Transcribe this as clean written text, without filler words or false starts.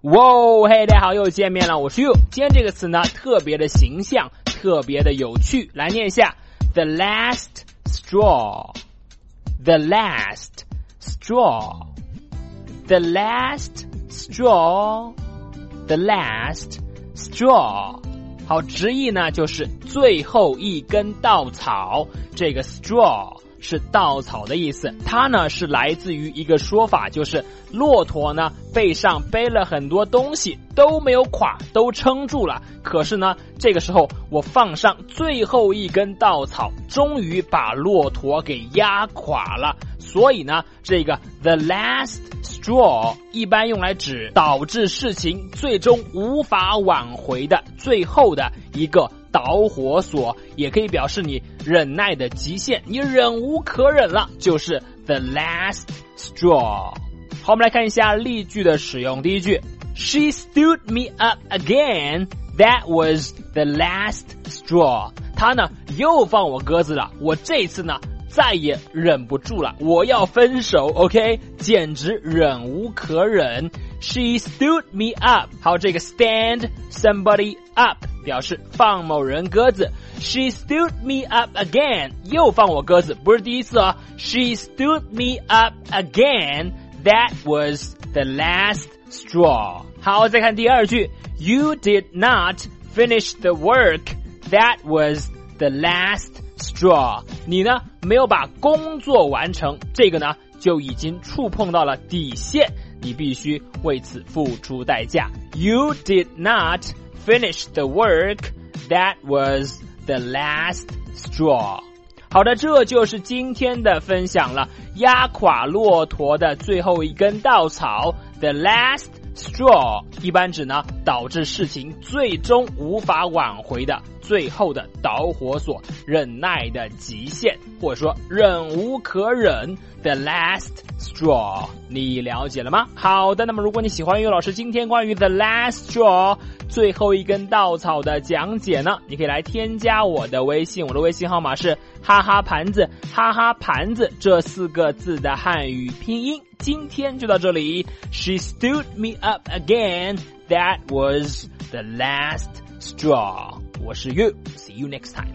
哇，嘿，大家好，又见面了，我是 You。今天这个词呢，特别的形象，特别的有趣，来念一下 The last straw The last straw The last straw The last straw 好，直译呢就是最后一根稻草，这个 straw 是稻草的意思，它呢是来自于一个说法，就是骆驼呢背上背了很多东西都没有垮，都撑住了，可是呢这个时候我放上最后一根稻草，终于把骆驼给压垮了，所以呢这个 the last straw 一般用来指导致事情最终无法挽回的最后的一个导火索，也可以表示你忍耐的极限，你忍无可忍了，就是 the last straw。 好，我们来看一下例句的使用。第一句 She stood me up again, that was the last straw。 她呢又放我鸽子了，我这次呢再也忍不住了，我要分手 OK， 简直忍无可忍。 She stood me up。 好，这个 stand somebody up 表示放某人鸽子， She stood me up again 又放我鸽子，不是第一次哦， She stood me up again, that was the last straw。 好，再看第二句 You did not finish the work, that was the last straw。 你呢没有把工作完成，这个呢就已经触碰到了底线，你必须为此付出代价。 You did not finish the work, that was the last straw。 好的，这就是今天的分享了，压垮骆驼的最后一根稻草 The last straw 一般指呢导致事情最终无法挽回的最后的导火索，忍耐的极限，或者说忍无可忍 The last straw。 你了解了吗？好的，那么如果你喜欢于老师今天关于 The last straw 最后一根稻草的讲解呢，你可以来添加我的微信，我的微信号码是哈哈盘子，哈哈盘子这4个字的汉语拼音。今天就到这里。 She stood me up again, that was the last straw。 我是 You， see you next time。